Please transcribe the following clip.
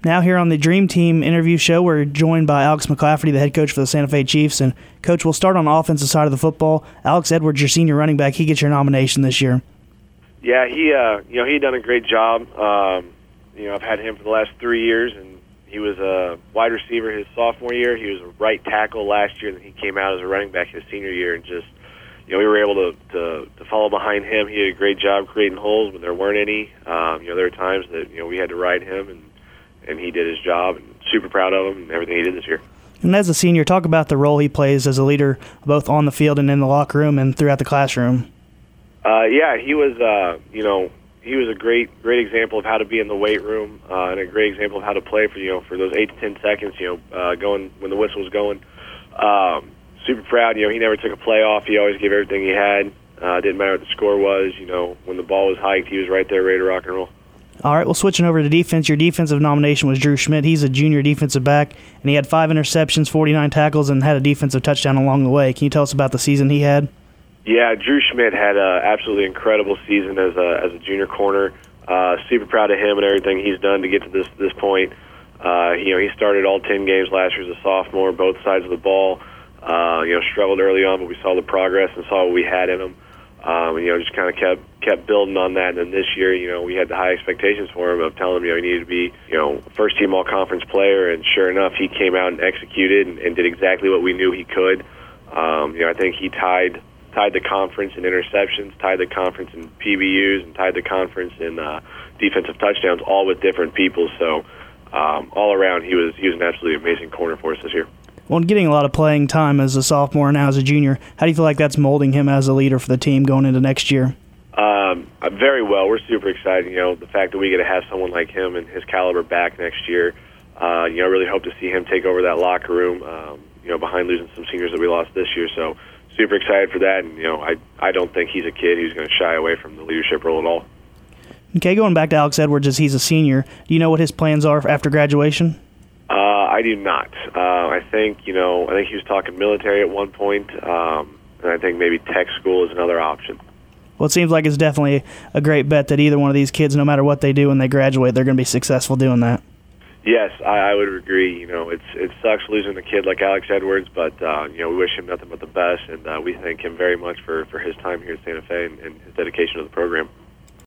Now here on the Dream Team interview show, we're joined by Alex McClafferty, the head coach for the Santa Fe Chiefs. And, Coach, we'll start on the offensive side of the football. Alex Edwards, your senior running back, he gets your nomination this year. Yeah, he done a great job. I've had him for the last 3 years, and he was a wide receiver his sophomore year. He was a right tackle last year, and then he came out as a running back his senior year. And just, we were able to follow behind him. He did a great job creating holes when there weren't any. There were times that we had to ride him, and he did his job. And super proud of him and everything he did this year. And as a senior, talk about the role he plays as a leader, both on the field and in the locker room and throughout the classroom. He was a great example of how to be in the weight room and a great example of how to play for those 8 to 10 seconds, going when the whistle was going. Super proud. He never took a play off. He always gave everything he had. Didn't matter what the score was. When the ball was hiked, he was right there ready to rock and roll. All right, well, switching over to defense, your defensive nomination was Drew Schmidt. He's a junior defensive back, and he had 5 interceptions, 49 tackles, and had a defensive touchdown along the way. Can you tell us about the season he had? Yeah, Drew Schmidt had an absolutely incredible season as a junior corner. Super proud of him and everything he's done to get to this point. He started all 10 games last year as a sophomore, both sides of the ball. Struggled early on, but we saw the progress and saw what we had in him. Just kind of kept building on that. And then this year, we had the high expectations for him of telling him, he needed to be, first-team all-conference player. And sure enough, he came out and executed and did exactly what we knew he could. I think he tied the conference in interceptions, tied the conference in PBUs, and tied the conference in defensive touchdowns, all with different people. So all around, he was an absolutely amazing corner for us this year. Well, getting a lot of playing time as a sophomore and now as a junior, how do you feel like that's molding him as a leader for the team going into next year? Very well. We're super excited. The fact that we get to have someone like him and his caliber back next year. I really hope to see him take over that locker room. Behind losing some seniors that we lost this year. So super excited for that. And I don't think he's a kid who's going to shy away from the leadership role at all. Okay, going back to Alex Edwards as he's a senior, do you know what his plans are after graduation? I do not. I think he was talking military at one point, and I think maybe tech school is another option. Well, it seems like it's definitely a great bet that either one of these kids, no matter what they do when they graduate, they're going to be successful doing that. Yes, I would agree. It sucks losing a kid like Alex Edwards, but we wish him nothing but the best, and we thank him very much for his time here at Santa Fe and his dedication to the program.